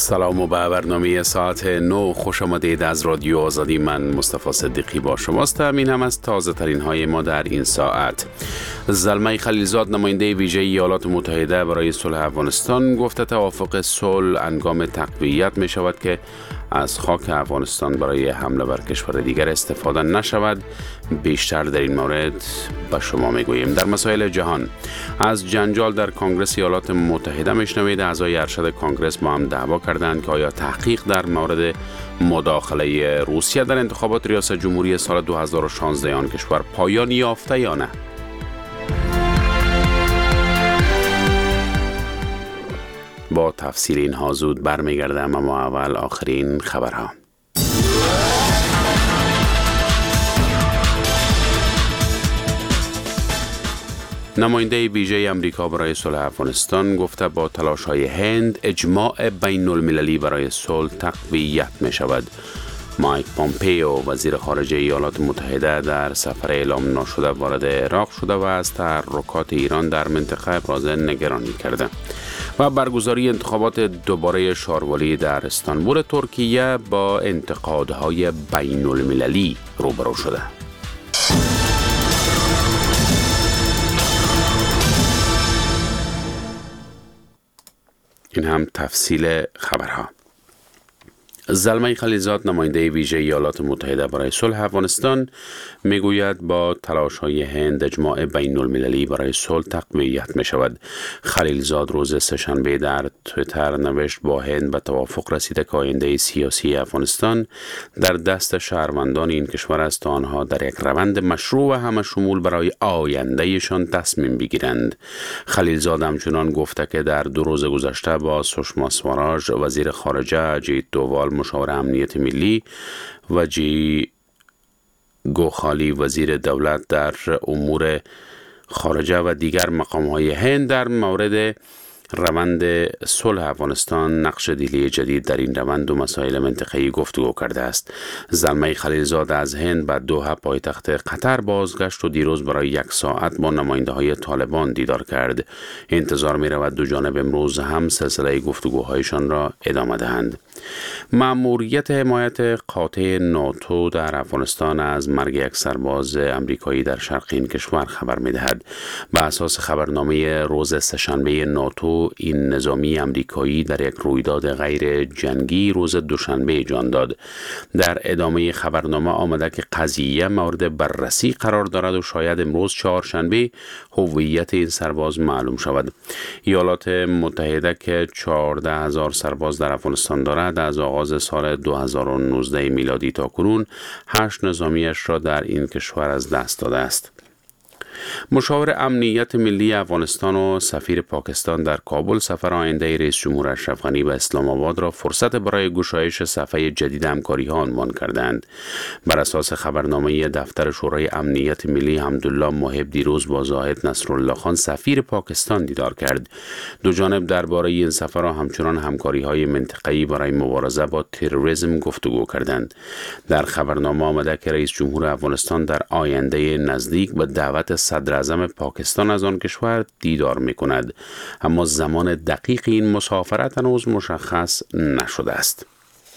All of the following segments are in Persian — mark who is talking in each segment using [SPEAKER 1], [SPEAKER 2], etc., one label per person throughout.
[SPEAKER 1] سلام و به برنامه ساعت 9 خوش آمدید از رادیو آزادی. من مصطفی صدیقی با شماست. این هم از تازه ترین های ما در این ساعت. زلمه خلیلزاد نماینده ویژه ایالات متحده برای صلح افغانستان گفته توافق صلح هنگام تقویت می شود که از خاک افغانستان برای حمله بر کشور دیگر استفاده نشود. بیشتر در این مورد به شما میگوییم. در مسائل جهان، از جنجال در کنگره ایالات متحده میشنوید. اعضای ارشد کنگره با هم دعوا کردند که آیا تحقیق در مورد مداخله روسیه در انتخابات ریاست جمهوری سال 2016 آن کشور پایان یافته یا نه. با تفصیل اینها زود برمیگردم، اما اول آخرین خبرها. نماینده ویژه امریکا برای صلح افغانستان گفته با تلاش‌های هند اجماع بین المللی برای صلح تقویت می شود. مایک پومپیو وزیر خارجه ایالات متحده در سفر اعلام نشده وارد عراق شده و از تحرکات ایران در منطقه ابراز نگرانی کرده و برگزاری انتخابات دوباره شاروالی در استانبول ترکیه با انتقادهای بین المللی روبرو شده. این هم تفصیل خبرها. زلمه خلیلزاد نماینده ویژه ایالات متحده برای صلح افغانستان میگوید با تلاش‌های هند اجماع بین المللی برای صلح تقویت می شود. خلیلزاد روز سه‌شنبه در توییتر نوشت با هند به توافق رسیده که آینده سیاسی افغانستان در دست شهروندان این کشور است تا آنها در یک روند مشروع و همه شمول برای آیندهشان تصمیم بگیرند. خلیلزاد همچنان گفته که در 2 روز گذشته با سشما سواراژ وزیر خارجه، اجیت دووال مشاور امنیت ملی و جی گوخالی وزیر دولت در امور خارجه و دیگر مقام‌های هند در مورد روند صلح افغانستان نقش دیلی جدید در این روند و مسائل منطقه‌ای گفتگو کرده است. زلمه خلیلزاد از هند به دوحه پایتخت قطر بازگشت و دیروز برای 1 ساعت با نماینده‌های طالبان دیدار کرد. انتظار می‌رود دو جانب امروز هم سلسله گفتگوهایشان را ادامه دهند. مأموریت حمایت قاطع ناتو در افغانستان از مرگ 1 سرباز امریکایی در شرق این کشور خبر می‌دهد. به اساس خبرنامه روز سه‌شنبه ناتو، این نظامی امریکایی در یک رویداد غیر جنگی روز دوشنبه جان داد. در ادامه خبرنامه آمده که قضیه مورد بررسی قرار دارد و شاید امروز چهارشنبه هویت این سرباز معلوم شود. ایالات متحده که 14,000 سرباز در افغانستان دارد، از آغاز سال 2019 میلادی تا کنون 8 نظامیش را در این کشور از دست داده است. مشاور امنیت ملی افغانستان و سفیر پاکستان در کابل سفر آینده رئیس جمهور اشرف غنی به اسلام آباد را فرصت برای گشایش صفحه جدید همکاری‌ها عنوان کردند. بر اساس خبرنامه دفتر شورای امنیت ملی، حمدالله محب دیروز با زاهد نصرالله خان سفیر پاکستان دیدار کرد. دو جانب درباره این سفر را همچنان همکاری‌های منطقه‌ای برای مبارزه با تروریسم گفتگو کردند. در خبرنامه آمده که رئیس جمهور افغانستان در آینده نزدیک به دعوت صدر اعظم پاکستان از آن کشور دیدار می کند، اما زمان دقیق این مسافرت هنوز مشخص نشده است.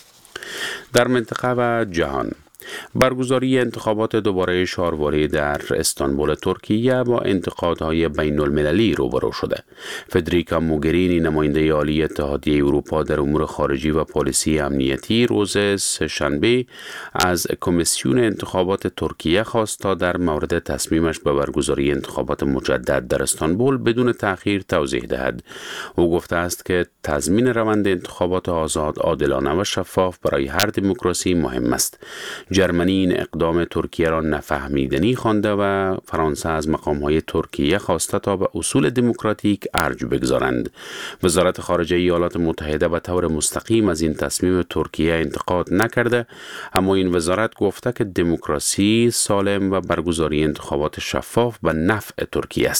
[SPEAKER 1] در منطقه و جهان، برگزاری انتخابات دوباره شاروالی در استانبول ترکیه با انتقادهای بین المللی روبرو شده. فدریکا موگرینی نماینده عالی اتحادیه اروپا در امور خارجی و پالیسی امنیتی روز سه‌شنبه از کمیسیون انتخابات ترکیه خواست تا در مورد تصمیمش به برگزاری انتخابات مجدد در استانبول بدون تأخیر توضیح دهد. او گفته است که تضمین روند انتخابات آزاد، عادلانه و شفاف برای هر دموکراسی مهم است. جرمنی این اقدام ترکیه را نفهمیدنی خوانده و فرانسه از مقام‌های ترکیه خواسته تا به اصول دموکراتیک ارج بگذارند. وزارت خارجه ایالات متحده به طور مستقیم از این تصمیم ترکیه انتقاد نکرده، اما این وزارت گفته که دموکراسی سالم و برگزاری انتخابات شفاف به نفع ترکیه است.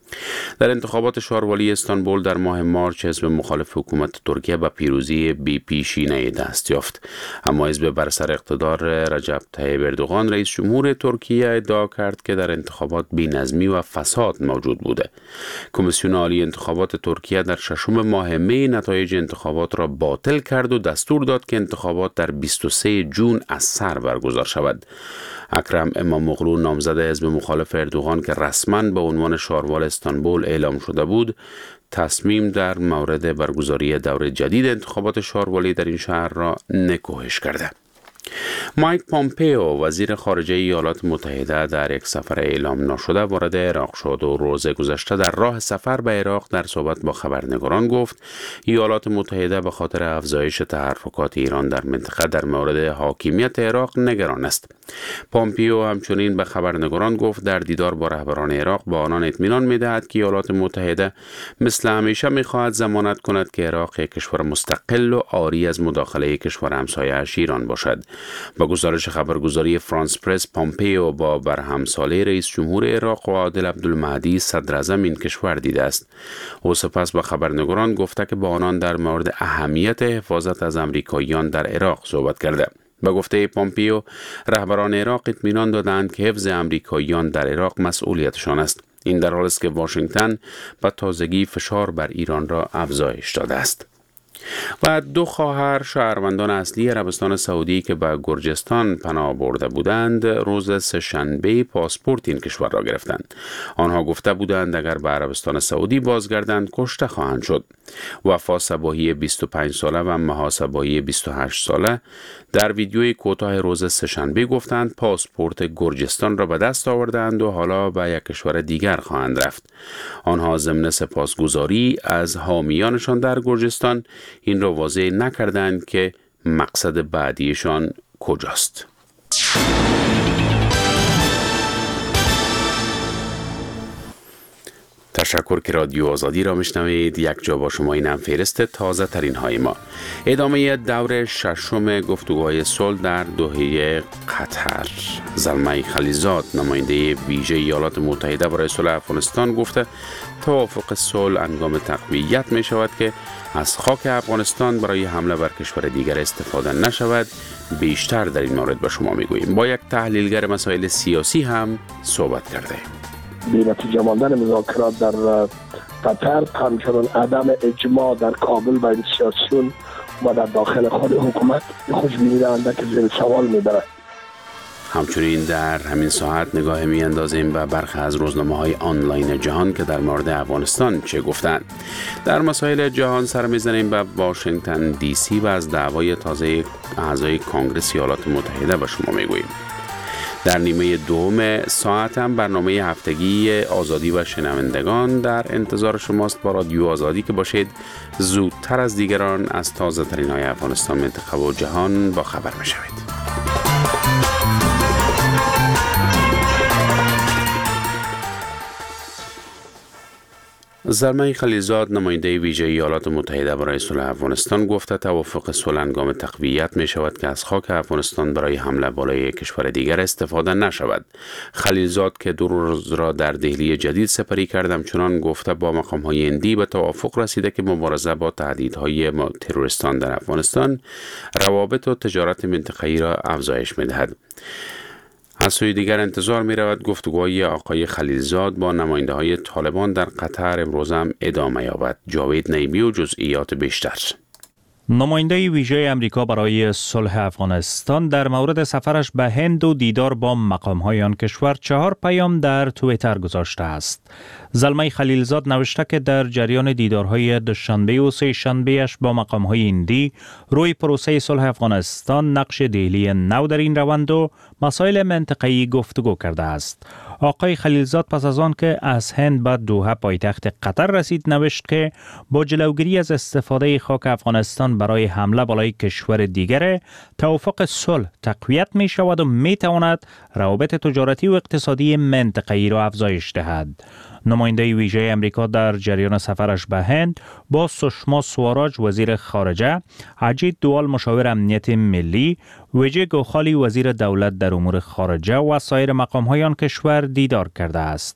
[SPEAKER 1] در انتخابات شاروالی استانبول در ماه مارچ حزب مخالف حکومت ترکیه به پیروزی بی پیشینه دست یافت، اما حزب بر سر اقتدار رجب طیب اردوغان رئیس جمهور ترکیه ادعا کرد که در انتخابات بی‌نظمی و فساد موجود بوده. کمیسیون عالی انتخابات ترکیه در ششم ماه می نتایج انتخابات را باطل کرد و دستور داد که انتخابات در 23 جون از سر برگزار شود. اکرم اماموغلو نامزد حزب مخالف اردوغان که رسما به عنوان شاروال استانبول اعلام شده بود، تصمیم در مورد برگزاری دور جدید انتخابات شاروالی در این شهر را نکوهش کرده. مایک پامپیو وزیر خارجه ایالات متحده در یک سفر اعلام نشده وارد عراق شد و روز گذشته در راه سفر به عراق در صحبت با خبرنگاران گفت ایالات متحده به خاطر افزایش تحرکات ایران در منطقه در مورد حاکمیت عراق نگران است. پامپیو همچنین به خبرنگاران گفت در دیدار با رهبران عراق با آنان اطمینان می‌دهد که ایالات متحده مثل همیشه می‌خواهد ضمانت کند که عراق یک کشور مستقل و عاری از مداخله کشور همسایه‌اش ایران باشد. با گزارش خبرگزاری فرانس پرس، پامپیو با برهمسالی رئیس جمهور عراق و عادل عبدالمهدی صدر اعظم این کشور دیده است. او سپس به خبرنگاران گفته که با آنان در مورد اهمیت حفاظت از امریکاییان در عراق صحبت کرده. به گفته پامپیو، رهبران عراق اطمینان دادند که حفظ امریکاییان در عراق مسئولیتشان است. این در حالی است که واشنگتن به تازگی فشار بر ایران را افزایش داده است. و 2 خواهر شهروندان اصلی عربستان سعودی که به گرجستان پناه برده بودند روز سه‌شنبه پاسپورت این کشور را گرفتند. آنها گفته بودند اگر به عربستان سعودی بازگردند کشته خواهند شد. وفا صباحی 25 ساله و مها صباحی 28 ساله در ویدیوی کوتاه روز سه‌شنبه گفتند پاسپورت گرجستان را به دست آوردند و حالا به یک کشور دیگر خواهند رفت. آنها ضمن سپاسگزاری از حامیانشان در گرجستان این را واضح نکردند که مقصد بعدیشان کجاست. تشکر که رادیو آزادی را میشنوید. یک جا با شما اینم فهرست تازه ترین های ما. ادامه دور ششم گفتگوهای صلح در دوحه قطر. زلمه خلیزاد نماینده ویژه ایالات متحده برای صلح افغانستان گفته توافق صلح هنگام تقویت می شود که از خاک افغانستان برای حمله بر کشور دیگر استفاده نشود. بیشتر در این مورد به شما میگوییم. با یک تحلیلگر مسائل سیاسی هم صحبت کرده.
[SPEAKER 2] بی نتیجه ماندن مذاکرات در قطر، همچنان عدم اجماع در کابل بین سیاسیون و در داخل خود حکومت خوشبینی دهنده که زیر سوال میبرد.
[SPEAKER 1] همچنین در همین ساعت نگاه می اندازیم به برخی از روزنامه‌های آنلاین جهان که در مورد افغانستان چه گفتند. در مسائل جهان سر می‌زنیم به واشنگتن دی سی و از دعوای تازه اعضای کانگرس ایالات متحده به شما میگوییم. در نیمه دوم ساعت هم برنامه هفتگی آزادی و شنوندگان در انتظار شماست با رادیو آزادی که باشید زودتر از دیگران از تازه ترین های افغانستان، منطقه و جهان با خبر میشوید. زلمه خلیزاد نماینده ویژه ایالات متحده برای صلح افغانستان گفته توافق صلح هنگام تقویت می شود که از خاک افغانستان برای حمله بالای کشور دیگر استفاده نشود. خلیزاد که 2 روز را در دهلی جدید سپری کردم چنان گفته با مقام‌های هندی به توافق رسیده که مبارزه با تهدیدهای تروریستان در افغانستان روابط و تجارت منطقه‌ای را افزایش می دهد. از سوی دیگر انتظار می رود گفتگوهای آقای خلیلزاد با نماینده های طالبان در قطر امروز هم ادامه یابد. جاوید نیمی و جزئیات بیشتر.
[SPEAKER 3] نماینده ویژه امریکا برای صلح افغانستان در مورد سفرش به هند و دیدار با مقام‌های آن کشور 4 پیام در توییتر گذاشته است. زلمه خلیلزاد نوشته که در جریان دیدارهای دوشنبه و سه شنبه‌اش با مقام‌های هندی روی پروسه صلح افغانستان نقش دهلی نو در این روند و مسائل منطقه‌ای گفتگو کرده است. آقای خلیلزاد پس از آن که از هند به دوحه پایتخت قطر رسید نوشت که با جلوگیری از استفاده خاک افغانستان برای حمله بالای کشور دیگر توافق صلح تقویت می شود و می تواند روابط تجارتی و اقتصادی منطقه‌ای را افزایش دهد. نماینده ویژه امریکا در جریان سفرش به هند با سشما سواراج وزیر خارجه، اجیت دوال مشاور امنیت ملی، ویجی گوخالی وزیر دولت در امور خارجه و سایر مقام‌های آن کشور دیدار کرده است.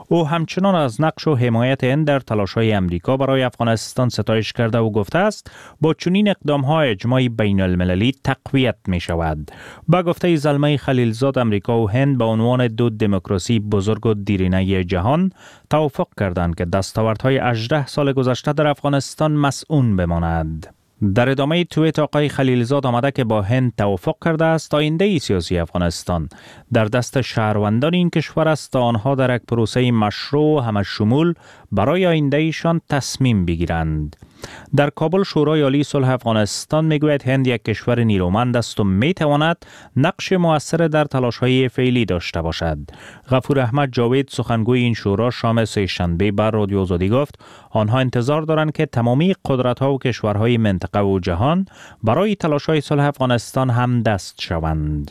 [SPEAKER 3] او همچنان از نقش و حمایت هند در تلاش‌های امریکا برای افغانستان ستایش کرده و گفته است با چنین اقدام‌ها اجماع بین المللی تقویت می‌شود. با گفته زلمه خلیلزاد، امریکا و هند به عنوان دو دموکراسی بزرگ و دیرینه جهان توافق کردند که دستاوردهای 18 سال گذشته در افغانستان مسئول بماند. در ادامه توییت آقای خلیلزاد آمده که با هند توافق کرده است آینده سیاسی افغانستان در دست شهروندان این کشور است تا آنها در یک پروسه مشروع و همشمول برای آینده ایشان تصمیم بگیرند. در کابل شورای عالی صلح افغانستان میگوید هند یک کشور نیرومند است و میتواند نقش مؤثر در تلاش‌های فعلی داشته باشد. غفور احمد جاوید، سخنگوی این شورا، شام سه‌شنبه بر رادیو آزادی گفت آنها انتظار دارند که تمامی قدرت‌ها و کشورهای منطقه و جهان برای تلاش‌های صلح افغانستان هم دست شوند.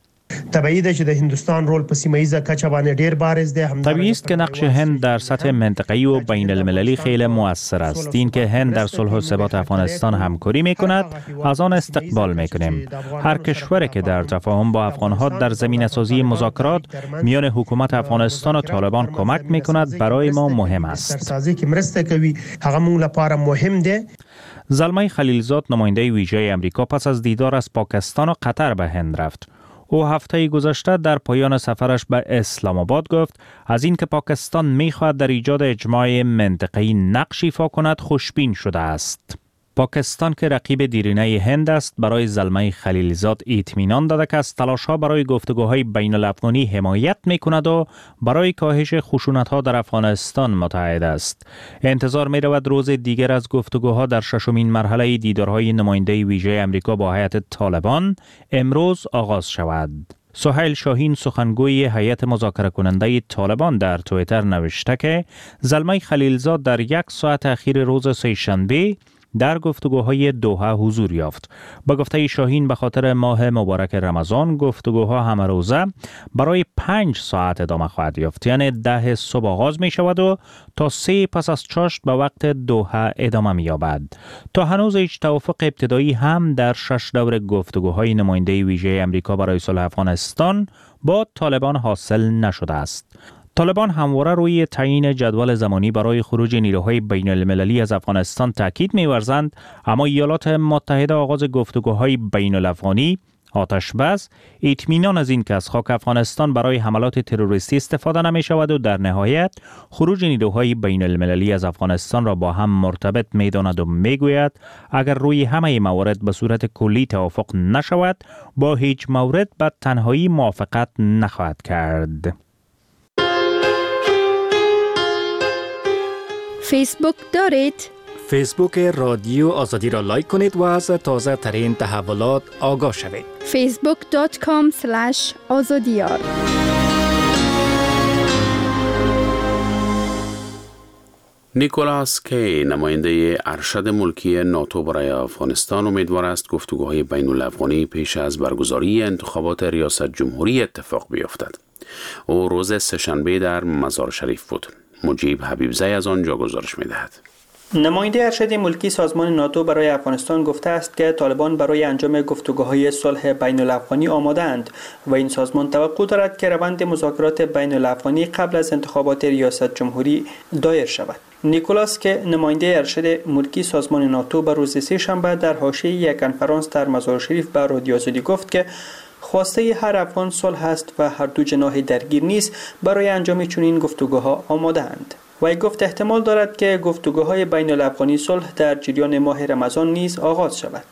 [SPEAKER 4] طبیعی ده چې د هندوستان رول په سیمه ایزه کچه باندې ډیر بارز ده.
[SPEAKER 3] طبیعی است که نقش هند در سطح منطقه‌ای و بین المللی خیلی مؤثر است. این که هند در صلح و ثبات افغانستان همکاری میکند از آن استقبال میکنیم. هر کشوری که در تفاهم با افغان‌ها در زمینه‌سازی مذاکرات میان حکومت افغانستان و طالبان کمک میکند برای ما مهم است.
[SPEAKER 4] سازی که مرسته کوي هغه موږ لپاره مهم ده.
[SPEAKER 3] زلمه خلیلزاد، نماینده ویژه امریکا، پس از دیدار از پاکستان و قطر به هند رفت. او هفته گذشته در پایان سفرش به اسلام آباد گفت از اینکه پاکستان میخواهد در ایجاد اجماع منطقه‌ای نقش ایفا کند خوشبین شده است. پاکستان که رقیب دیرینه هند است برای زلمه خلیلزاد اطمینان داده که از تلاش‌ها برای گفتگوهای بین الافغانی حمایت می‌کند و برای کاهش خشونت‌ها در افغانستان متحد است. انتظار می‌رود روز دیگر از گفتگوها در ششمین مرحله دیدارهای نماینده ویژه امریکا با هیئت طالبان امروز آغاز شود. سهیل شاهین، سخنگوی هیئت مذاکره کننده طالبان، در توییتر نوشته که زلمه خلیلزاد در 1 ساعت اخیر روز سه‌شنبه در گفتگوهای دوحه حضور یافت. با گفته شاهین به خاطر ماه مبارک رمضان گفتگوها همه روزه برای 5 ساعت ادامه خواهد یافت، یعنی 10 صبح آغاز می شود و تا 3 پس از چاشت به وقت دوحه ادامه می یابد. تا هنوز هیچ توافق ابتدایی هم در 6 دور گفتگوهای نماینده ویژه امریکا برای صلح افغانستان با طالبان حاصل نشده است. طالبان همواره روی تعیین جدول زمانی برای خروج نیروهای بین المللی از افغانستان تاکید می‌ورزند، اما ایالات متحده آغاز گفتگوهای بین الافغانی آتش‌بس، اطمینان از این که از خاک افغانستان برای حملات تروریستی استفاده نمی‌شود و در نهایت خروج نیروهای بین المللی از افغانستان را با هم مرتبط می‌داند و می‌گوید اگر روی همه موارد به صورت کلی توافق نشود با هیچ مورد به تنهایی موافقت نخواهد کرد.
[SPEAKER 5] فیسبوک دارید؟
[SPEAKER 6] فیسبوک رادیو آزادی را لایک کنید و از تازه ترین تحولات آگاه شوید.
[SPEAKER 5] facebook.com/azadiyar.
[SPEAKER 1] نیکولاس کی، نماینده ارشد ملکی ناتو برای افغانستان، امیدوار است گفتگوهای بین الافغانی پیش از برگزاری انتخابات ریاست جمهوری اتفاق بیفتد. او روز سه‌شنبه در مزار شریف بود. مجیب حبیبزی از آنجا گزارش می‌دهد.
[SPEAKER 7] نماینده ارشد ملکی سازمان ناتو برای افغانستان گفته است که طالبان برای انجام گفتگوهای صلح بین الافغانی آماده‌اند و این سازمان توقع دارد که روند مذاکرات بین الافغانی قبل از انتخابات ریاست جمهوری دایر شود. نیکولاس که نماینده ارشد ملکی سازمان ناتو بر روز سه‌شنبه در حاشیه یک کنفرانس در مزار شریف به رادیو آزادی گفت که خواسته هر افغان صلح است و هر دو جناح درگیر نیز برای انجام چنین گفتگوها آماده‌اند. وی گفت احتمال دارد که گفتگوهای بین الافغانی صلح در جریان ماه رمضان نیز آغاز شود.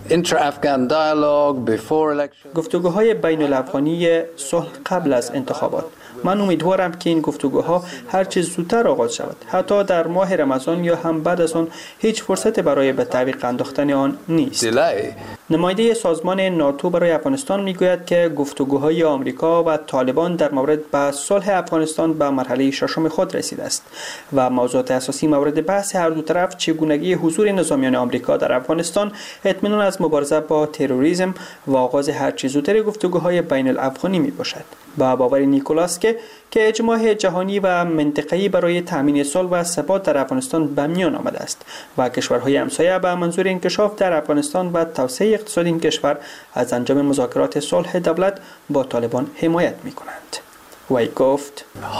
[SPEAKER 7] گفتگوهای بین الافغانی صلح قبل از انتخابات. من امیدوارم که این گفتگوها هر چه زودتر آغاز شود. حتی در ماه رمضان یا هم بعد از آن هیچ فرصت برای به تعویق انداختن آن نیست. نماینده سازمان ناتو برای افغانستان میگوید که گفتگوهای آمریکا و طالبان در مورد به صلح افغانستان به مرحله ششم خود رسیده است و موضوعات اساسی مورد بحث هر دو طرف چگونگی حضور نظامیان آمریکا در افغانستان، اطمینان از مبارزه با تروریسم و آغاز هر چه زودتر گفتگوهای بین الافغانی میباشد. با باور نیکولاس که اجماع جهانی و منطقه‌ای برای تامین صلح و ثبات در افغانستان به میان آمده است و کشورهای همسایه به منظور انکشاف در افغانستان و توسعه اقتصاد این کشور از انجام مذاکرات صلح دولت با طالبان حمایت می‌کنند. وی گفت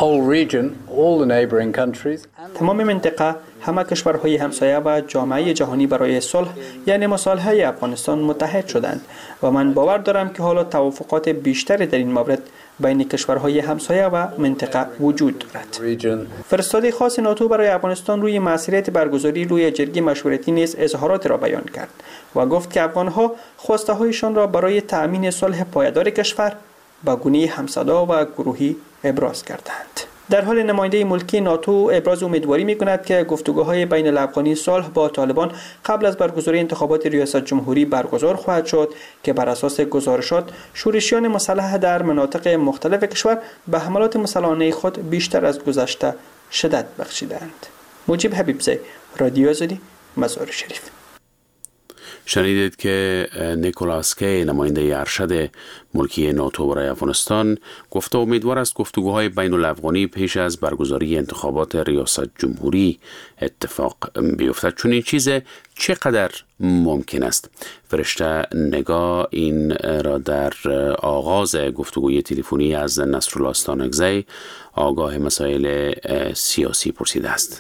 [SPEAKER 7] تمام منطقه، همه کشورهای همسایه و جامعه جهانی برای صلح یعنی مصالحه افغانستان متحد شدند و من باور دارم که حالا توافقات بیشتری در این مورد بین کشورهای همسایه و منطقه وجود دارد. فرستاده خاص ناتو برای افغانستان روی مسئولیت برگزاری روی جرگه مشورتی نیز اظهارات را بیان کرد و گفت که افغانها خواسته هایشان را برای تأمین صلح پایدار کشور با گونه همصدا و گروهی ابراز کردند. در حال نماینده ملکی ناتو ابراز امیدواری می‌کند که گفتگوهای بین الافغانی صلح با طالبان قبل از برگزاری انتخابات ریاست جمهوری برگزار خواهد شد که بر اساس گزارشات شورشیان مسلح در مناطق مختلف کشور به حملات مسلحانه خود بیشتر از گذشته شدت بخشیدند. مجیب حبیبزی، رادیو آزادی، مزار شریف.
[SPEAKER 1] شنیدید که نیکولاس کی، نماینده ارشد ملکی ناتو برای افغانستان، گفته امیدوار است گفتگوهای بین الافغانی پیش از برگزاری انتخابات ریاست جمهوری اتفاق بیفتد. چون این چیز چقدر ممکن است؟ فرشته نگاه این را در آغاز گفتگوی تلفنی از نصرالله استانکزی، آگاه مسائل سیاسی، پرسیده است.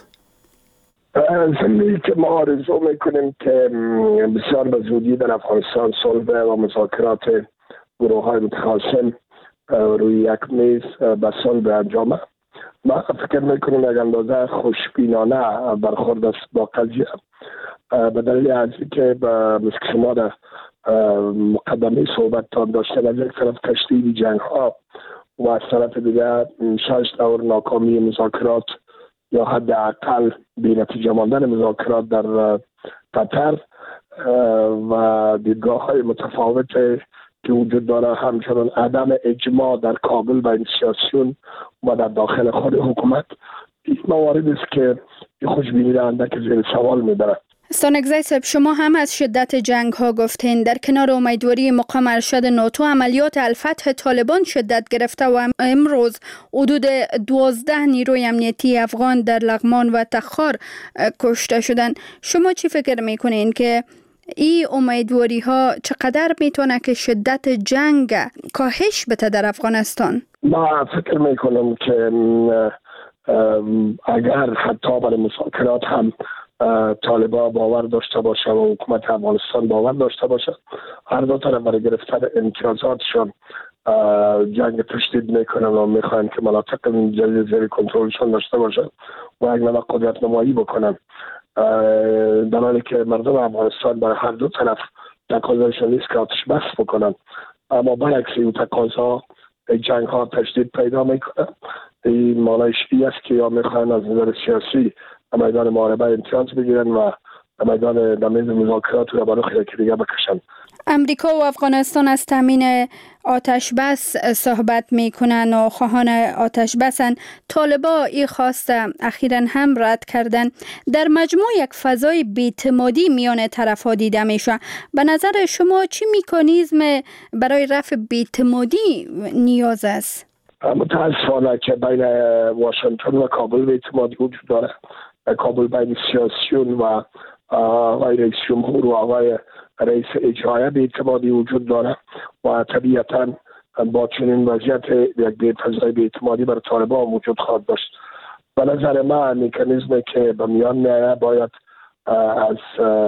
[SPEAKER 2] زمینی که ما آرزو میکنیم که بسیار به زودی در افغانستان صلح و مذاکرات گروه های متخاصم روی یک میز به صلح انجامه. ما فکر میکنیم یک اندازه خوشبینانه برخورد است با قضیه، به دلیل از اینکه مثل شما در مقدمه صحبتتان داشتن، از یک طرف تشدید جنگ ها و از طرف دیگر 6 دور ناکامی مذاکرات یا حداقل بی‌نتیجه ماندن مذاکرات در قطر و دیدگاه های متفاوت که وجود داره، همچنان عدم اجماع در کابل بین سیاسیون و در داخل خود حکومت، این موارد است که خوشبینی را اندک زیر سوال میبرد.
[SPEAKER 5] استانکزی صاحب، شما هم از شدت جنگ ها گفتین. در کنار امیدواری مقام ارشد ناتو، عملیات الفتح طالبان شدت گرفته و امروز حدود 12 نیروی امنیتی افغان در لغمان و تخار کشته شدند. شما چی فکر میکنین که این امیدواری ها چقدر میتونه که شدت جنگ کاهش بده در افغانستان؟
[SPEAKER 2] ما فکر میکنم که اگر حتی برای مذاکرات هم طالبان باور داشته باشه و حکومت افغانستان باور داشته باشه، هر دو طرف برای گرفتن امتیازاتشان جنگ تشدید میکنن و میخواین که مناطق جدید زیر کنترلشان داشته باشه و یک نوع قدرت نمایی بکنن، در حالی که مردم افغانستان برای هر دو طرف تقاضایشان نیست که آتش بس بکنن، اما برعکس این تقاضا جنگ ها تشدید پیدا میکنه. این معنیش این است که یا میخواین از نظر سیاسی میدان محاربه امتیاز بگیرن و میدان دمیز مذاکرات رو برای خیلی دیگه بکشن.
[SPEAKER 5] امریکا و افغانستان از تامین آتش بس صحبت میکنن و خواهان آتش بسن. طالبا این خواست اخیراً هم رد کردن. در مجموع یک فضای بی‌اعتمادی میان طرف‌ها دیده میشه. به نظر شما چی مکانیزم برای رفع بی‌اعتمادی نیاز است؟
[SPEAKER 2] متاسفانه که بین واشنگتن و کابل بی‌اعتمادی وجود داره. کابل بین سیاسیون و آقای رئیس جمهور و آقای رئیس اجرایی بی‌اعتمادی وجود داره و طبیعتاً با چنین وضعیت یک فضای بی‌اعتمادی برای طالبان وجود خواهد داشت. به نظر من مکانیزمی که به میان میآید باید از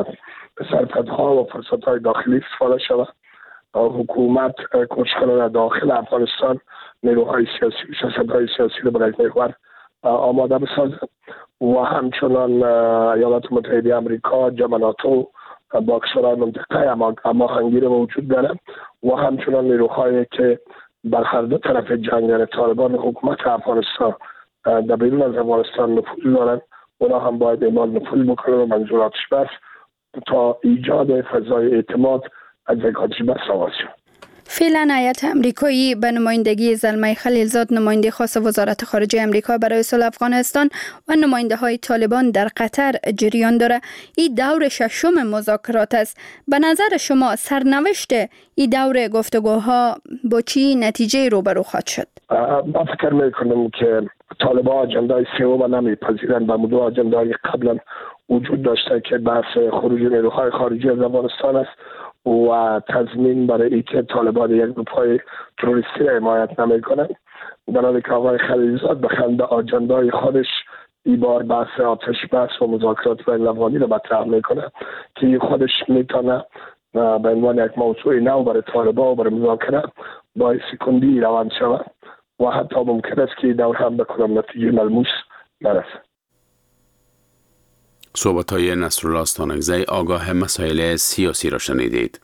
[SPEAKER 2] سرپدها و فرصت‌های داخلی استفاده شود. حکومت کوشش کنه داخل افغانستان نیروهای سیاسی و شخصیت‌های سیاسی رو برای محور آماده بسازد و همچنان ایالات متحده آمریکا، جمع ناتو با کشورهای منطقه هماهنگی رو وجود داره و همچنان نیروهایی که بر هر دو طرف جنگ، یعنی طالبان و حکومت افغانستان در بیرون از افغانستان نفوذ دارن، اونا هم باید اعمال نفوذ بکنن و منظوراتش بس تا ایجاد فضای اعتماد از یک آتش بس آغاز شد.
[SPEAKER 5] فعلا هیئت امریکایی به نمایندگی زلمه خلیلزاد، نماینده خاص وزارت خارجه امریکا برای صلح افغانستان و نماینده های طالبان در قطر جریان داره. این دور ششم مذاکرات است. به نظر شما سرنوشت این دور گفتگوها با چی نتیجه روبرو خواهد شد؟
[SPEAKER 2] من فکر میکنم که طالبان آجندای سوم نمیپذیرن و موضوع آجندای قبلا وجود داشته که بحث خروج نیروهای خارجی از افغانستان است و تضمین برای اینکه طالبان یک گروه تروریستی را حمایت نمیکنند در حالی که آقای خلیلزاد به خنده آجندای خودش این بار بحث آتش بس و مذاکرات بین الافغانی را مطرح میکنه که خودش میتونه به عنوان یک موضوع نو برای طالبان و برای مذاکره باعث کندی روان شود و حتی ممکن است که دور هم بکنم نتیجه ملموس نرسه.
[SPEAKER 1] صحبت‌های نصرالله استانکزی آگاه مسائل سیاسی را شنیدید.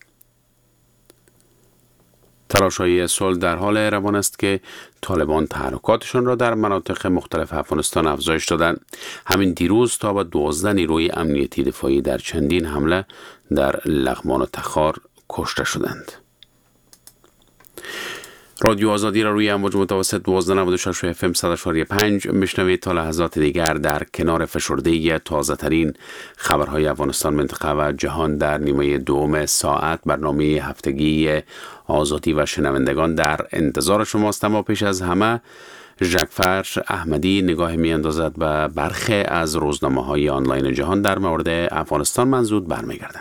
[SPEAKER 1] تلاش‌های صلح در حال روان است که طالبان تحرکاتشان را در مناطق مختلف افغانستان افزایش دادند. همین دیروز تا به 12 نیروی امنیتی دفاعی در چندین حمله در لغمان و تخار کشته شدند. رادیو آزادی را روی امواج متوسط 1296 FM 100.5 میشنوید تا لحظات دیگر در کنار فشرده تازه ترین خبرهای افغانستان، منطقه و جهان در نیمه دوم ساعت برنامه هفتگی آزادی و شنوندگان در انتظار شماست. اما پیش از همه ژکفر احمدی نگاه می اندازد به برخی از روزنامه‌های آنلاین جهان در مورد افغانستان. من زود برمیگردم.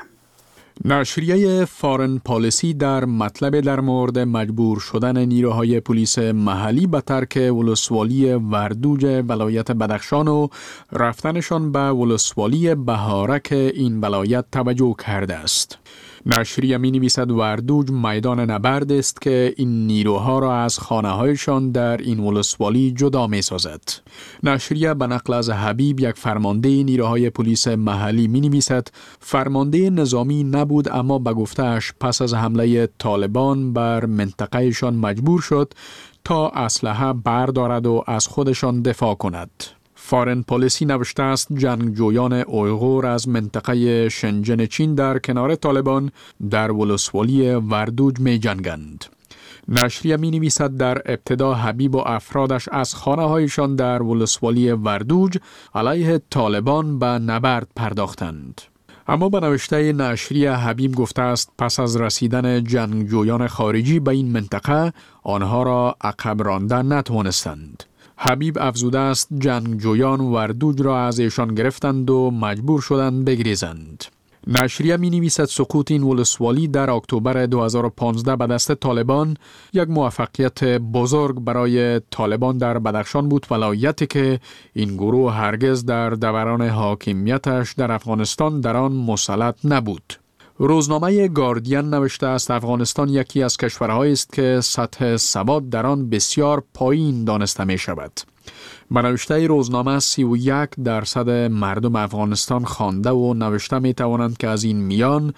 [SPEAKER 8] نشریه فارن پالیسی در مطلب در مورد مجبور شدن نیروهای پلیس محلی به ترک ولسوالی وردوج ولایت بدخشان و رفتنشان به ولسوالی بهارک این ولایت توجه کرده است. نشریه می نویسد وردوج میدان نبرد است که این نیروها را از خانه‌هایشان در این ولسوالی جدا می سازد. نشریه به نقل از حبیب، یک فرمانده نیروهای پلیس محلی، می نویسد فرمانده نظامی نبود، اما به گفته‌اش پس از حمله طالبان بر منطقهشان مجبور شد تا اسلحه بردارد و از خودشان دفاع کند. فارن پالیسی نوشته است جنگجویان اویغور از منطقه شنجن چین در کنار طالبان در ولسوالی وردوج می جنگند. نشریه می نویسد در ابتدا حبیب و افرادش از خانه هایشان در ولسوالی وردوج علیه طالبان به نبرد پرداختند. اما به نوشته نشریه حبیب گفته است پس از رسیدن جنگجویان خارجی به این منطقه آنها را عقب راندن نتوانستند. حبیب افزوده است جنگجویان وردوج را از ایشان گرفتند و مجبور شدند بگریزند. نشریه می نویسد سقوط این ولسوالی در اکتبر 2015 به دست طالبان یک موفقیت بزرگ برای طالبان در بدخشان بود، ولایتی که این گروه هرگز در دوران حاکمیتش در افغانستان در آن مسلط نبود. روزنامه گاردین نوشته است افغانستان یکی از کشورهایی است که سطح سواد در آن بسیار پایین دانسته می شود. به نوشته روزنامه 31% مردم افغانستان خوانده و نوشته می توانند که از این میان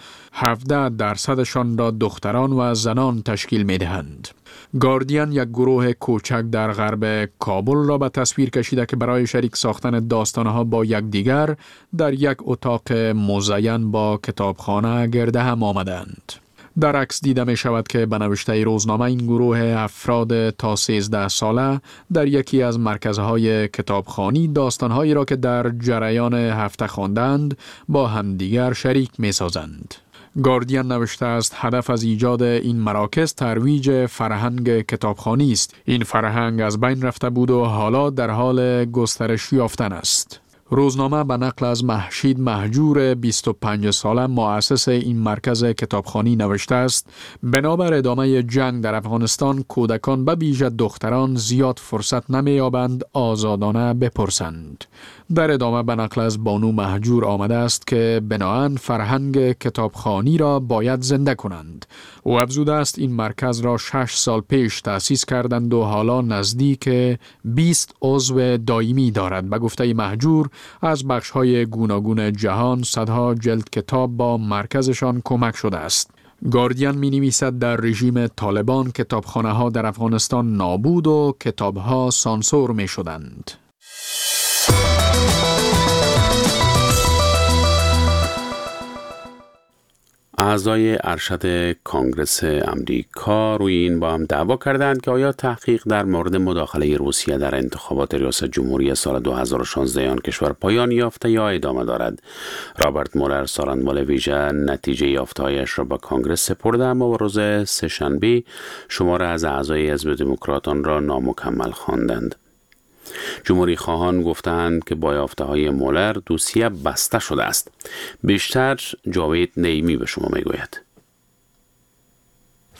[SPEAKER 8] 17% را دختران و زنان تشکیل می دهند. گاردین یک گروه کوچک در غرب کابل را به تصویر کشیده که برای شریک ساختن داستانها با یکدیگر در یک اتاق مزین با کتابخانه گرد هم آمدند. در عکس دیده می شود که به نوشته روزنامه این گروه افراد تا 13 ساله در یکی از مرکزهای کتابخوانی داستانهایی را که در جریان هفته خواندند با همدیگر شریک می سازند. گاردین نوشته است هدف از ایجاد این مراکز ترویج فرهنگ کتابخوانی است. این فرهنگ از بین رفته بود و حالا در حال گسترش یافتن است. روزنامه به نقل از محشید مهجور 25 ساله مؤسس این مرکز کتابخوانی نوشته است بنابر ادامه جنگ در افغانستان کودکان به ویژه دختران زیاد فرصت نمی‌یابند آزادانه بپرسند. در ادامه به نقل از بانو مهجور آمده است که بناهن فرهنگ کتابخوانی را باید زنده کنند. او افزوده است این مرکز را 6 سال پیش تأسیس کردند و حالا نزدیک 20 عضو دائمی دارد. به گفته مهجور از بخش‌های گوناگون جهان صدها جلد کتاب با مرکزشان کمک شده است. گاردین می نویسد در رژیم طالبان کتابخانه‌ها در افغانستان نابود و کتاب‌ها سانسور می شدند.
[SPEAKER 1] اعضای ارشد کانگرس امریکا روی این با هم دعوا کردند که آیا تحقیق در مورد مداخله روسیه در انتخابات ریاست جمهوری سال 2016 آن کشور پایان یافته یا ادامه دارد. رابرت مولر سالنوال ویژه نتیجه یافته‌هایش را به کانگرس سپرده، اما با روز سه‌شنبه شماره از اعضای حزب دموکرات آن را نامکمل خواندند. جمهوری خواهان گفتند که با یافته‌های مولر دوسیه بسته شده است. بیشتر جاوید نیمی به شما میگوید.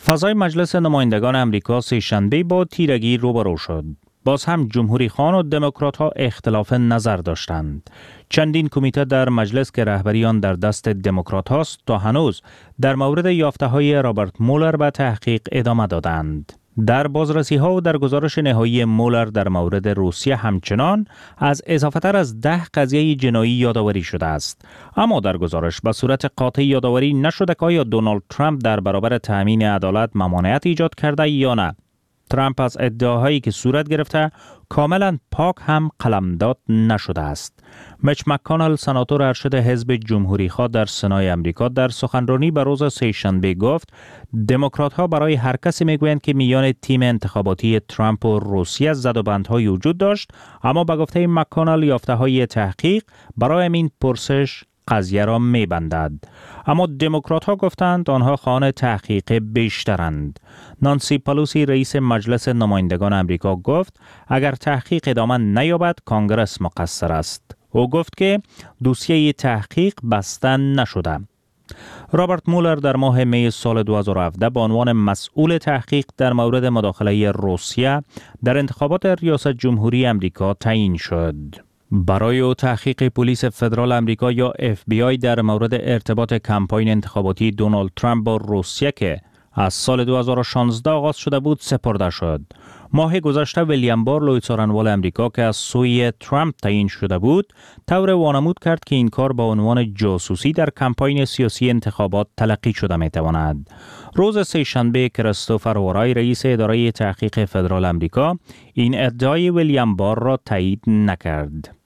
[SPEAKER 3] فضای مجلس نمایندگان امریکا سه‌شنبه با تیرگی روبرو شد. باز هم جمهوری خوان و دموکرات ها اختلاف نظر داشتند. چندین کمیته در مجلس که رهبری آن در دست دموکرات هاست تا هنوز در مورد یافته های رابرت مولر به تحقیق ادامه دادند. در بازرسی ها و در گزارش نهایی مولر در مورد روسیه همچنان از اضافه تر از 10 قضیه جنایی یادآوری شده است. اما در گزارش به صورت قاطع یادآوری نشده که آیا دونالد ترامپ در برابر تأمین عدالت ممانعت ایجاد کرده یا نه. ترامپ از ادعاهایی که صورت گرفته کاملا پاک هم قلمداد نشده است. میچ مک‌کانل سناتور ارشد حزب جمهوری خواه در سنای امریکا در سخنرانی به روز سه‌شنبه گفت دموکرات ها برای هر کسی میگویند که میان تیم انتخاباتی ترامپ و روسیه زدوبندهای وجود داشت، اما به گفته مک‌کانل یافته های تحقیق برای این پرسش قضیه را میبندد. اما دموکرات ها گفتند آنها خواهان تحقیق بیشترند. نانسی پلوسی رئیس مجلس نمایندگان امریکا گفت اگر تحقیق ادامه نیابد کانگرس مقصر است. او گفت که دوسیه تحقیق بسته نشده. رابرت مولر در ماه می سال 2017 به عنوان مسئول تحقیق در مورد مداخله روسیه در انتخابات ریاست جمهوری امریکا تعیین شد. برای او تحقیق پلیس فدرال امریکا یا FBI در مورد ارتباط کمپاین انتخاباتی دونالد ترامپ با روسیه که از سال 2016 آغاز شده بود سپرده شد. ماه گذشته ویلیام بار لوی څارنوال امریکا که از سوی ترامپ تعیین شده بود طور وانمود کرد که این کار با عنوان جاسوسی در کمپاین سیاسی انتخابات تلقی شده می تواند. روز سه‌شنبه کریستوفر ورای رئیس اداره تحقیق فدرال امریکا این ادعای ویلیام بار را تایید نکرد.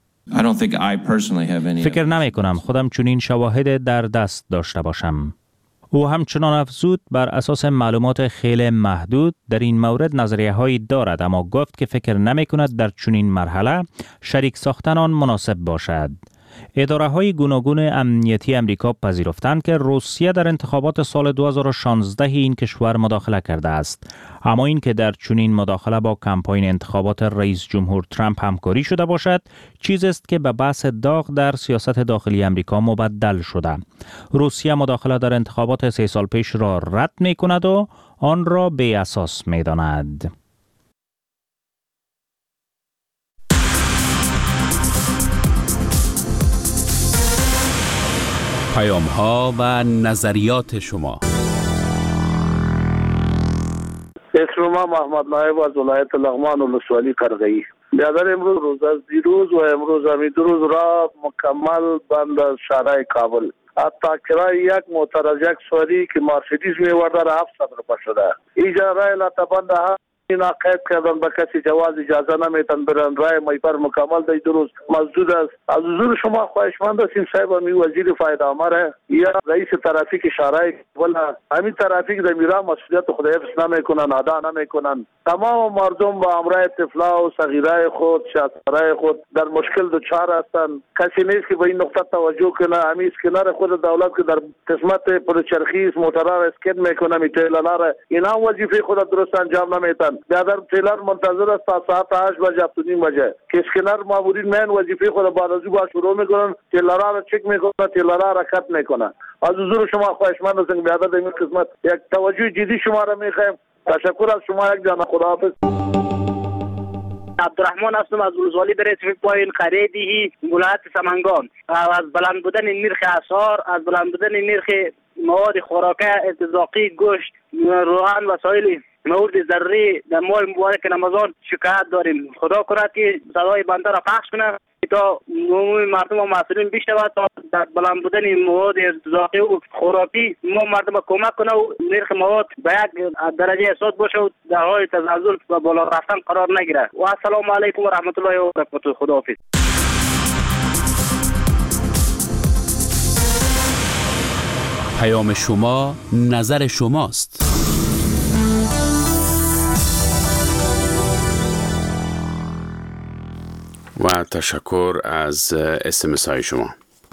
[SPEAKER 3] فکر نمی کنم خودم چنین شواهد در دست داشته باشم. او همچنان افزود بر اساس معلومات خیلی محدود در این مورد نظریه هایی دارد، اما گفت که فکر نمی کند در چنین مرحله شریک ساختن آن مناسب باشد. اداره های گوناگون امنیتی امریکا پذیرفتند که روسیه در انتخابات سال 2016 این کشور مداخله کرده است، اما این که در چنین مداخله با کمپاین انتخابات رئیس جمهور ترامپ همکاری شده باشد چیزی است که به بحث داغ در سیاست داخلی امریکا مبدل شده. روسیه مداخله در انتخابات 3 سال پیش را رد می کند و آن را بی اساس می داند.
[SPEAKER 1] پیام ها و نظریات شما.
[SPEAKER 2] اسم ما محمد نایب از ولایت لغمان ولسوالی قرغی. برادر امروز روز از دیروز و امروز همی دو روز را مکمل بند از شهرهای کابل. حتی کرای یک موتر از یک سواری که مرسیدس میورده را 700 روپیه شده. اینجا رای لطبند این عقید کردن به کسی جواز اجازه نمیتن برن. رای میپر مکمل دی دو روز مسدود است. از حضور شما خواهشمند هستیم صاحب می وزیر فایده آمره یا رئیس ترافیک شهرهای ولا همین ترافیک در میرا مسئولیت خود حفظ نمیکنن، ادا نمیکنن. تمام مردم با امرای طفلا و صغیرای خود شاطرای خود در مشکل دچار هستند. کسی نیست که به این نقطه توجه کنه. همین کنار خود دولت که در قسمت پرچرخی موترها اسکن میکنه میتلالار اینا وظیفه خود درست انجام نمیتن. در تیلر منتظر است تا ساعت 8 بجه 7:30 بجه که اسکنر مامورین من وظیفه خود بعد از او شروع میکنن، تیلرها را چک میکنن، تیلرها را کات میکنن. از حضور شما خواهشمند هستم بیادر در این قسمت یک توجه جدی شما را میخوایم. تشکر از شما. یک جان خداحافظ.
[SPEAKER 9] عبدالرحمن هستم از ولسوالی برای پایین خریدی ولایت سمنگان. از بلند بودن نرخ اسعار، از بلند بودن نرخ مواد خوراکی ارتزاقی، گوشت، روغن، وسایل مواد ضروری در ماه مبارک رمضان شکایت داریم. خدا کنه که صدای بنده را پخش کنه تا مردم و مسئولین بیشتر تا در بلند بودن مواد ارتزاقی و خوراکی ما مردم کمک کنه و نرخ مواد به یک درجه احساس باشه و در حال تزلزل و بالا رفتن قرار نگیره. و السلام علیکم و رحمت الله و برکاته. خداحافظ.
[SPEAKER 1] پیام شما نظر شماست. و تشکر از SMS های شما.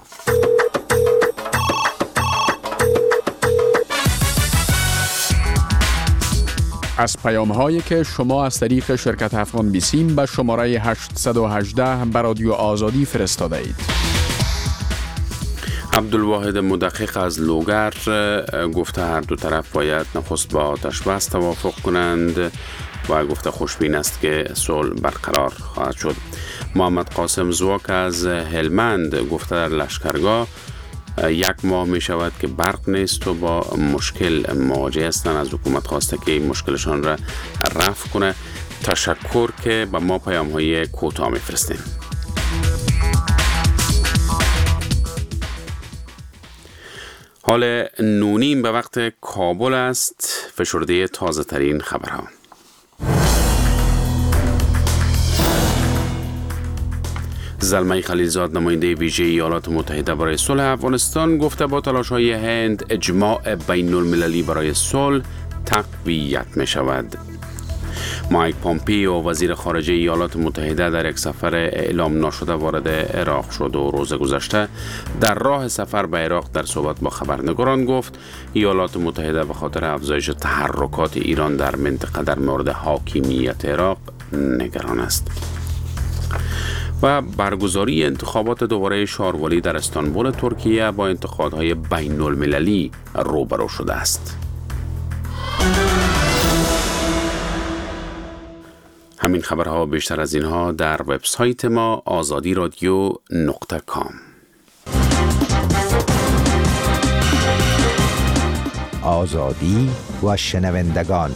[SPEAKER 8] از پیام هایی که شما از طریق شرکت افغان بیسیم به شماره 818 به رادیو آزادی فرستاده اید.
[SPEAKER 1] عبدالواحد مدقق از لوگر گفته هر دو طرف باید نخست با آتش بس توافق کنند و گفته خوشبین است که صلح برقرار خواهد شد. محمد قاسم زواک از هلمند گفته در لشکرگاه 1 ماه می شود که برق نیست و با مشکل مواجه هستند. از حکومت خواسته که این مشکلشان را رفع کنه. تشکر که به ما پیام های کوتاه می فرستیم. حال 9:30 به وقت کابل است. فشرده تازه ترین خبرها. زلمه خلیلزاد نماینده ویژه ایالات متحده برای صلح افغانستان گفته با تلاش‌های هند اجماع بین المللی برای صلح تقویت می شود. مایک پامپیو وزیر خارجه ایالات متحده در یک سفر اعلام نشده وارد عراق شد و روز گذشته در راه سفر به عراق در صحبت با خبرنگاران گفت ایالات متحده به خاطر افزایش تحرکات ایران در منطقه در مورد حاکمیت عراق نگران است. و برگزاری انتخابات دوباره شاروالی در استانبول ترکیه با انتقادهای بین المللی روبرو شده است. همین خبرها بیشتر از اینها در وبسایت ما azadi-radio.com.
[SPEAKER 10] آزادی و شنوندگان.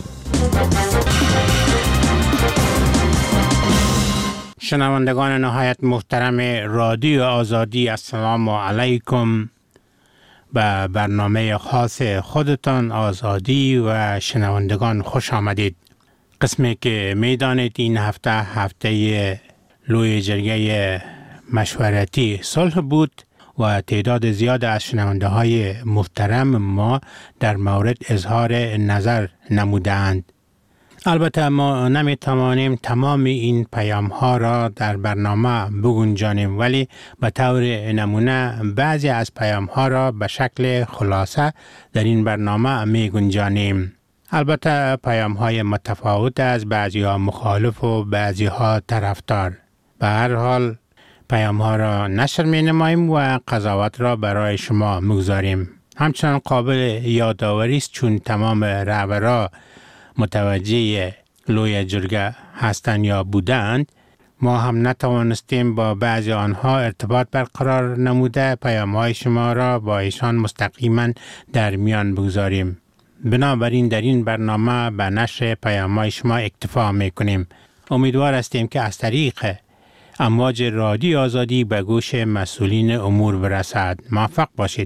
[SPEAKER 11] شنوندگان نهایت محترم رادیو آزادی، السلام علیکم. به برنامه خاص خودتان آزادی و شنوندگان خوش آمدید. قسمی که میدانید این هفته لوی جرگه مشورتی صلح بود و تعداد زیاد از شنونده های محترم ما در مورد اظهار نظر نمودند. البته ما نمیتوانیم تمام این پیام ها را در برنامه بگنجانیم، ولی به طور نمونه بعضی از پیام ها را به شکل خلاصه در این برنامه می گنجانیم. البته پیام های متفاوت از بعضی ها مخالف و بعضی ها طرفدار. به هر حال پیام ها را نشر می نماییم و قضاوت را برای شما میگذاریم. همچنان قابل یادآوری است چون تمام رهبران متوجه لوی جرگه هستند یا بودند، ما هم نتوانستیم با بعضی آنها ارتباط برقرار نموده پیام های شما را با ایشان مستقیما در میان بگذاریم. بنابراین در این برنامه به نشر پیام های شما اکتفا میکنیم. امیدوار هستیم که از طریق امواج رادیو آزادی به گوش مسئولین امور برسد. موفق باشید.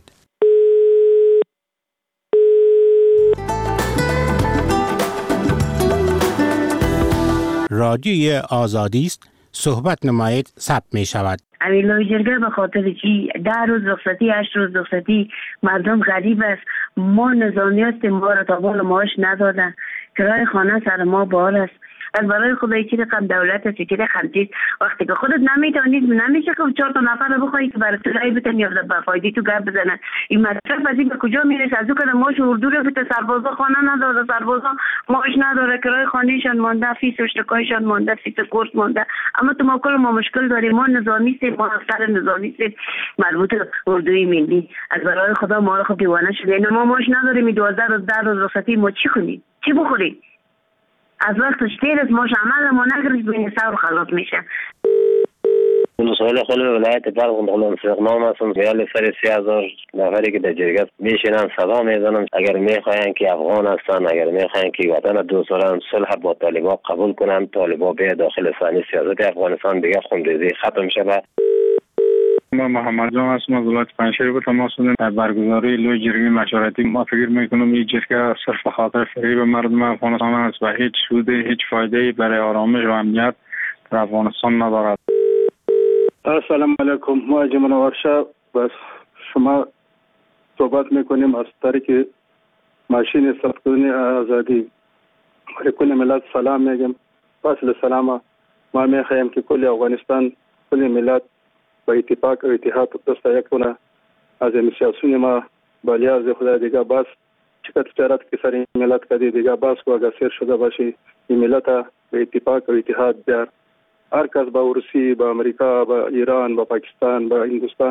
[SPEAKER 11] رادیوی آزادی است. صحبت نمایید ثبت می شود.
[SPEAKER 12] لوی جرگه به خاطر چی 10 روز رخصتی 8 روز رخصتی مردم غریب است. ما نظامی هستیم، ما را تا بال معاش ندادن، کرای خانه سر ما بار است. از برای خدای چی رقم دولت است چی رقم چیز وقتی که خودت نمیتونید نمیشه که 4 تا نفر رو بخوایی که برای تلای بتن یا به فایده تو گپ بزنن. این مطلب از این به کجا میرسه؟ از اون که ماش اردو رو بده سربازا خانه نداره، سربازا ماش نداره، کرای خانهشان مونده، فیس اشتکایشان مونده، فیس کورس مونده. اما تو ما کل ما مشکل داریم. ما نظامی هستیم، ما افسر نظامی هستیم مربوط اردوی ملی. از برای خدا ما رو خود دیوانه شده. ما ماش نداریم. 12 روز 10 روز رخصتی ما چی کنیم؟ چی بخوریم؟ از وقتش تیر از ماش عمل ما نگرش بین سر خلاص میشه.
[SPEAKER 13] مسئول خود ولایت بلخ مغلوم سقنام هستم. میال سر 30,000 نفری که در جرگه میشینن صدا میزنن اگر میخواین که افغان هستن، اگر میخواین که وطن دوست دارن صلح با طالبان قبول کنن، طالبان به داخل صحنه سیاست افغانستان دیگه خونریزی ختم شود.
[SPEAKER 14] ما محمد جان هستم از ولایت پنجشیر به تماس شدیم. برگزاری لوی جرگه مشورتی ما فکر میکنم این جرگه صرف خاطر فریب مردم افغانستان است و هیچ سود هیچ فایده برای آرامش و امنیت در افغانستان ندارد.
[SPEAKER 15] السلام علیکم. ما جمعه ورشه بس شما صحبت میکنیم از طریق ماشین ساختن آزادی. کل ملت سلام میگم. فاصله سلام. ما میخوایم که کل افغانستان کل ملت با اتفاق و اتحاد دست یک کنه. از سیاسیون ما بالیاز خدا دیگه بس چقدر تجارت که سر این ملت کردی دیگه بس و اگر سیر شده باشی این ملت به اتفاق و اتحاد بیار. هر کس با روسیه، با امریکا، با ایران، با پاکستان، با هندوستان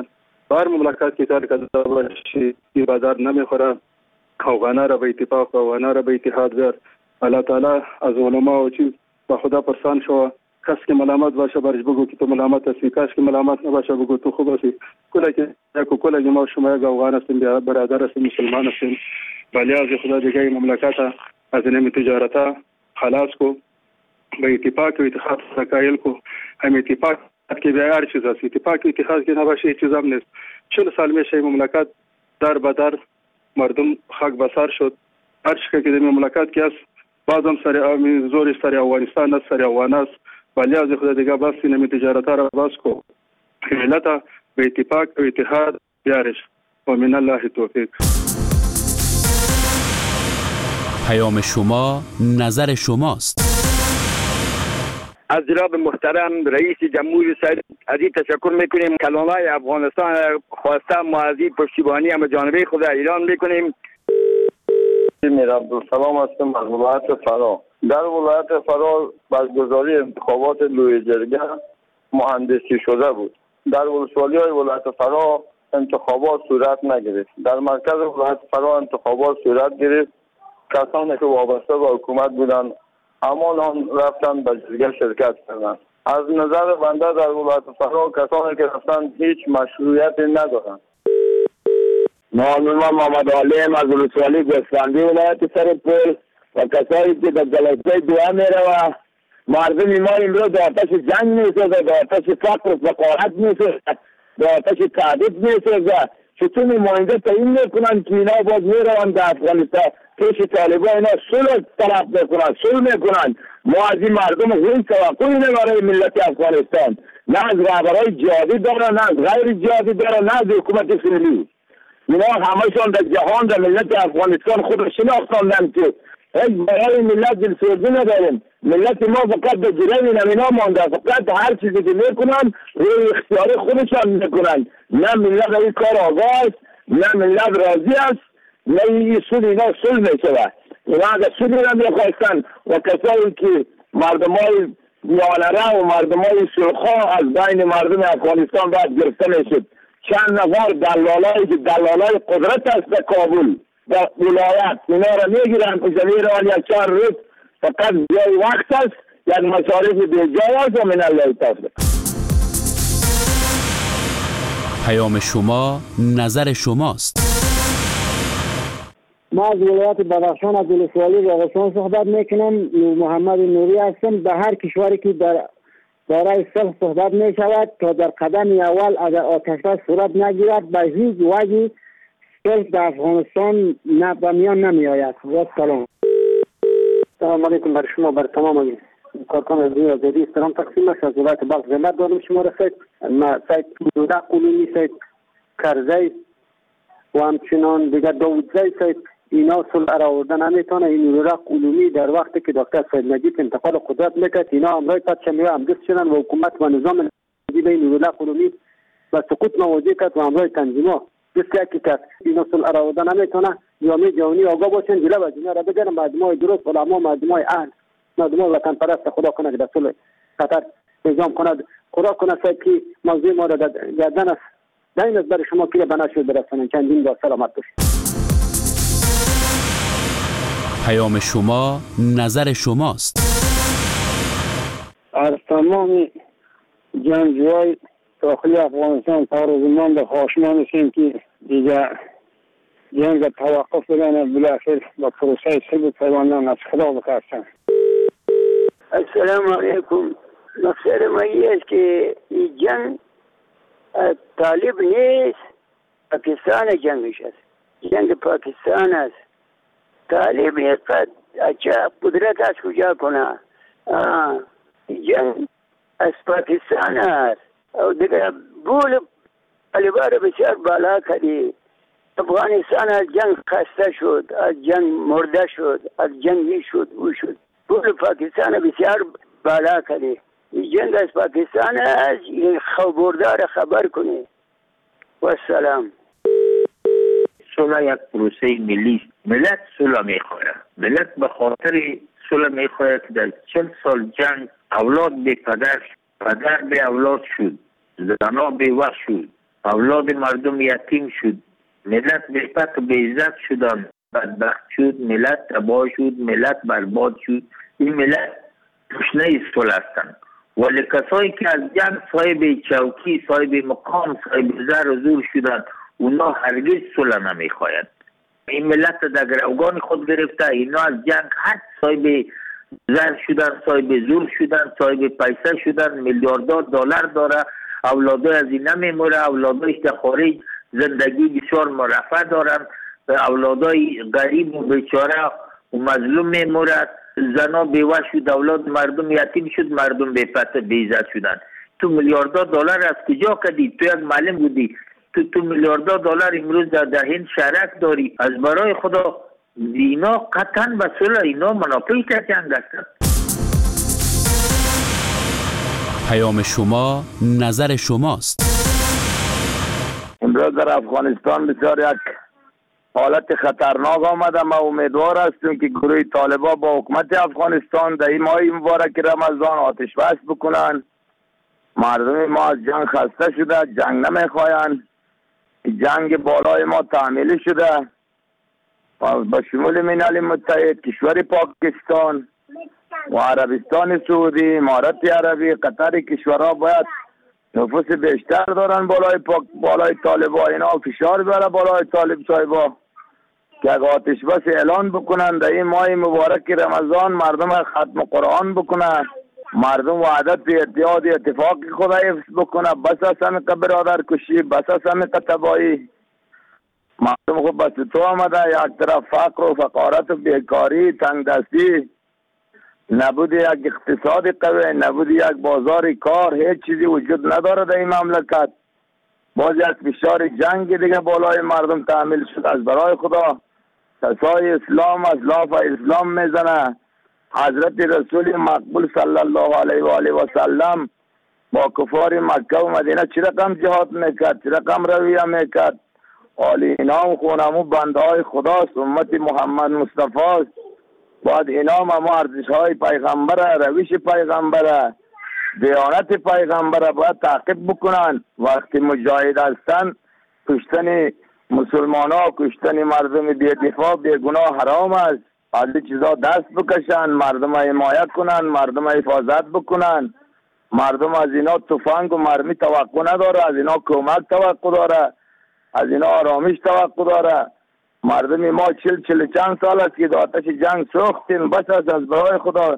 [SPEAKER 15] هر مملکت که کار کرده باشی این بازار نمیخوره. افغانان را به اتفاق و افغانان را به اتحاد بیار. الله تعالی از علما و چیز با خدا پرسان شو. کس که ملامت باشه برش بگو که تو ملامت هستی، کس که ملامت نباشه بگو تو خوب هستی. کل ما شما یک افغان هستیم، برادر هستیم، مسلمان هستیم. ولی از خدا دیگه این مملکت از این تجارت خلاص کو، به اتفاق و اتحاد سکایل کو. هم اتفاق که به هر چیز هست، اتفاق و اتحاد که نباشه هیچ چیز هم نیست. 40 سال میشه این مملکت در بدر مردم خاک بسار شد. هر چیزی که در مملکت که است بازم سر زورش سر افغانستان است، سر افغان است. ولی از خدا دیگه بس این تجارت را باز کو، ملت به اتفاق و اتحاد بیارش. و من الله توفیق.
[SPEAKER 1] پیام شما نظر شماست.
[SPEAKER 16] از جناب محترم رئیس جمهور سعید عزیز تشکر میکنیم. کلانای افغانستان خواسته ما از این پشتیبانی هم جانبه خود ایران میکنیم.
[SPEAKER 17] میر عبدالسلام هستم از ولایت فرا. در ولایت فرا برگزاری انتخابات لوی جرگه مهندسی شده بود. در ولسوالی های ولایت فرا انتخابات صورت نگرفت. در مرکز ولایت فرا انتخابات صورت گرفت. کسانی که وابسته به حکومت بودند امان رفتن به جرگه شرکت کردند. از نظر بنده در ولایت فرا کسانی که رفتن هیچ مشروعیتی ندارند.
[SPEAKER 18] معلوم محمد علیم از ولسوالی گوسفندی ولایت سرپل و کسایی که در جلسه دعا میره و مردم ما امروز در آتش جنگ میسازه، در آتش فقر و فقارت میسازه، در آتش تعدید میسازه. چطور نماینده تعیین میکنن که اینا باز میروند در افغانستان پیش طالبان اینا صلح طلب میکنن، صلح میکنن. ما از این مردم هیچ توقعی برای ملت افغانستان، نه از رهبرای جهادی داره، نه از غیر جهادی داره، نه از حکومت فعلی. اینا همشون در جهان در ملت افغانستان خود را شناختاندن که هیچ برای ملت دلسوزی نداریم. ملت ما فقط به جلوی اینا مانده، فقط هر چیزی که میکنن روی اختیار خودشان میکنن. نه ملت این کار آغاز، نه ملت راضی است، نه این سود اینا صلح میشود. اینا اگر سود اینا میخواستن و کسایی که مردمای میانره و مردمای سرخا از بین مردم افغانستان باید گرفته میشد. چند نفر دلالای قدرت است در کابل در ولایت اینا را میگیرن که میروان یک 4 روز فقط جای وقت است، یک مصارف بیجای است. و من الله توفیق.
[SPEAKER 1] پیام شما نظر شماست.
[SPEAKER 19] ما از ولایت بدخشان از ولسوالی بدخشان صحبت میکنم. محمد نوری هستم. به هر کشوری که در برای صلح صحبت می شود تا در قدم اول اگر آتش‌بس صورت نگیرد به هیچ وجه صلح در افغانستان به میان نمی آید. سلام.
[SPEAKER 20] سلام علیکم بر شما، بر تمام کارکنان رادیو آزادی سلام تقسیم است. از ولایت بلخ زحمت دارم شما را سید دوده قلومی، سید کرزی و همچنان دیگر داودزی سید اینا صلح را آوردن نمیتونه. این رورق علومی در وقتی که دکتر سید نجیب انتقال قدرت میکرد اینا امرای پادشاهی هم دست شدن و حکومت و نظام نجیب این رورق علومی و سقوط مواجه کرد و امرای تنظیما دست که کرد. اینا صلح را آوردن نمیتونه. جامعه جهانی آگاه باشن، جلو از اینا را بگیرن. مردمای درست، علما، مردمای اهل، مردمای وطن پرست خدا کنه که در صلح قطر نظام کند. خدا کنه سید که موضوع ما را گردن است دین از برای شما که بنا شد برسانن. چندین بار سلامت باشید.
[SPEAKER 1] پیام شما نظر شماست.
[SPEAKER 18] از تمام جنگجوهای داخلی افغانستان پارزمان به خواهشمند هستیم که دیگر جنگ توقف بدن، بالاخره با پروسه صلح پیوندن. از خدا بخواستم.
[SPEAKER 21] السلام علیکم. نظر ما است که این جنگ طالب نیست، پاکستان جنگش است. جنگ پاکستان است. طالب اینقدر اچھا قدرت از کجا کنه؟ جنگ از پاکستان است و دیگر بول طالبان را بسیار بالا کردی. افغانستان از جنگ خسته شد، از جنگ مرده شد، از جنگ شد او شد. بول پاکستان بسیار بالا کردی. جنگ از پاکستان است. این خبردار خبر کنی. و سلام.
[SPEAKER 22] صلح یک پروسه ملی است. ملت صلح میخواه. ملت به خاطر صلح میخواه که در 40 سال جنگ اولاد بی پدر، پدر بی اولاد شد، زنها بی وقت شد، اولاد مردم یتیم شد، ملت بهپت و بیزت شدن، بدبخت شد، ملت تباه شد، ملت برباد شد. این ملت تشنه صلح هستند، ولی کسایی که از جنگ صاحب چوکی، صاحب مقام، صاحب زر و زور شدند، اونا هرگز صلح نمیخواهند. این ملت در گروگان خود گرفته، اینا از جنگ حد صاحب زر شدن، صاحب زور شدن، صاحب پیسه شدن، میلیاردها دلار داره، اولادای از این نمیموره، اولادایش در خارج زندگی بسیار مرفه دارن، اولادای غریب و بیچاره و مظلوم میمورد، زنا بیوه شد، اولاد مردم یتیم شد، مردم بی پته بی عزت شدن. تو میلیاردها دلار از کجا کدی؟ تو یک معلم بودی، تو میلیاردها دلار امروز در هند شرک داری. از برای خدا اینا قطعا به صلح، اینا منافع جنگ هستند.
[SPEAKER 1] پیام شما نظر شماست.
[SPEAKER 18] امروز در افغانستان بسیار یک حالت خطرناک آمده. ما امیدوار هستیم که گروه طالبان با حکومت افغانستان در این ماه مبارک رمضان آتش بس بکنن. مردم ما از جنگ خسته شده، جنگ نمیخواین. جنگ بالای ما تعمیلی شده با شمول ملل متحد، کشور پاکستان و عربستان سعودی، امارات عربی، قطر، کشورها باید نفوس بیشتر دارن بالای طالبان. اینا فشار بیاره بالای طالب صاحبا که اگه آتش بس اعلان بکنن در این ماه مبارک رمضان، مردم ختم قرآن بکنن، مردم وحدت اتحاد اتفاق خود حفظ بکنه. بس اصلا برادر کشی، بس اصلا تباهی. مردم خود بس تو آمده، یک طرف فقر و فقارت و بیکاری، تنگ دستی، نبود یک اقتصاد قوی، نبود یک بازار کار، هیچ چیزی وجود نداره در این مملکت. باز یک فشار جنگ دیگه بالای مردم تعمیل شد. از برای خدا کسای اسلام از لاف اسلام میزنه. حضرت رسول مقبول صلی الله علیه و آله و سلم با کفار مکه و مدینه چه رقم جهاد میکرد، چه رقم رویه میکرد. آلی اینا و خونمو بنده های خداست، امت محمد مصطفی است. باید اینا ما ارزش های پیغمبره، روش پیغمبره، دیانت پیغمبره باید تعقیب بکنن. وقتی مجاهد هستن کشتن مسلمان ها، کشتن مردم بی دفاع بی گناه حرام است. از این چیزا دست بکشن، مردم حمایت کنن، مردم حفاظت بکنن. مردم از اینا تفنگ و مرمی توقع نداره، از اینا کمک توقع داره، از اینا آرامش توقع داره. مردم ما 40 چند سال است که در آتش جنگ سوختیم. بس از برای خدا.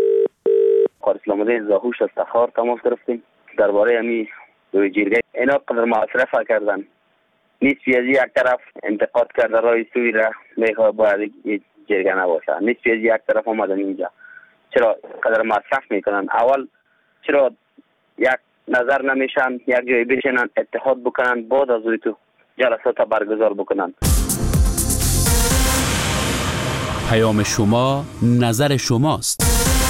[SPEAKER 4] اسلام الدین زاهوش از تخار تماس گرفتیم درباره همی روی جرگه. اینا قدر معصرفه کردن، نیستی از یک طرف انتقاد کرده رای سوی را میخواه باید جرگه نباشه، نیستی از یک طرف آمدن اینجا. چرا قدر مصرف میکنن؟ اول چرا یک نظر نمیشن، یک جای بشینن اتحاد بکنن، بعد از روی تو جلسات برگزار بکنن.
[SPEAKER 1] پیام شما نظر شماست.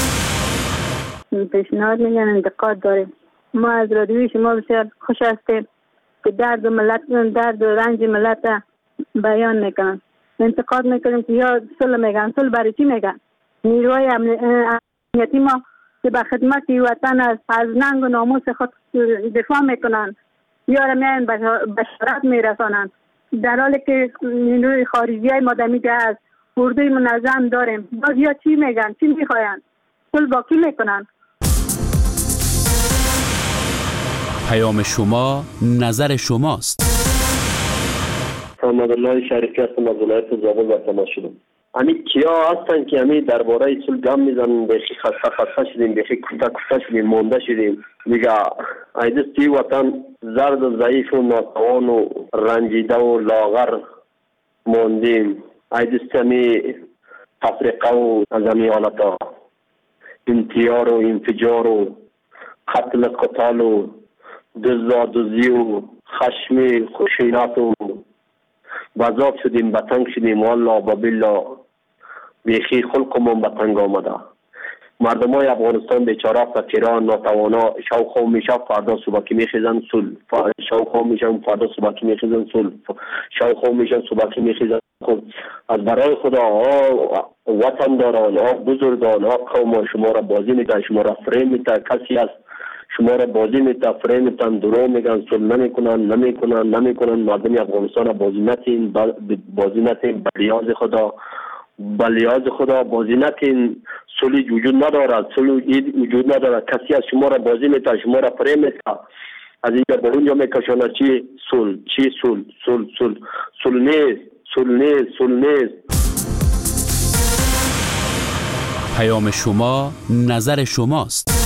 [SPEAKER 6] پیشنهاد میگن انتقاد داریم. ما از رادیوی شما بسیار خوش هستیم که درد و رنج ملت بیان میکنن. انتقاد میکنیم که یا صلح میگن. صلح برای چی میگن؟ نیروهای امنیتی ما که به خدمت وطن از ننگ و ناموس خود دفاع میکنن، یا را میان بشارت میرسانن، در حالی که نیروی خارجی های ما دمیده از اردوی منظم داریم. باز یا چی میگن؟ چی میخواین؟ صلح با کی میکنن؟
[SPEAKER 1] پیام شما نظر شماست.
[SPEAKER 23] محمد الله شریفی هستم از ولایت زابل و تماس شدم. همین کیا هستن که همین درباره صلح گام میزنن؟ بیخی خسته شدیم، بیخی کفته شدیم، مونده شدیم دیگه. ایدستی وطن زرد و ضعیف و ناتوان و رنجیده و لاغر موندیم. ایدستی همین تفریقه و از همین حالتا انتیار و انفجار و قتل قتال و دزدی و خشم خشونت و بذاب شدیم، بتنگ شدیم. والله بالله بیخی خلقمون بتنگ آمده. مردم های افغانستان بیچاره، فقیران، ناتوانا شوخو میشه فردا صبح که میخیزن صلح، شوخو میشن فردا صبح که میخیزن صلح، شوخو میشن صبح که میخیزن. از برای خدا وطن داران، بزرگان، قوم شما را بازی میدن، شما را فریم میدن. کسی از شما را بازی میتا، فریب میتن، درو میگن، صلح نمیکنن. مردم افغانستان بازی نتین، به لیاز خدا بازی نتین. صلح وجود ندارد، وجود ندارد. کسی از شما را بازی میتا، شما را فریب میتا، از اینجا به اونجا میکشاند. چی صلح نیست.
[SPEAKER 1] پیام شما نظر شماست.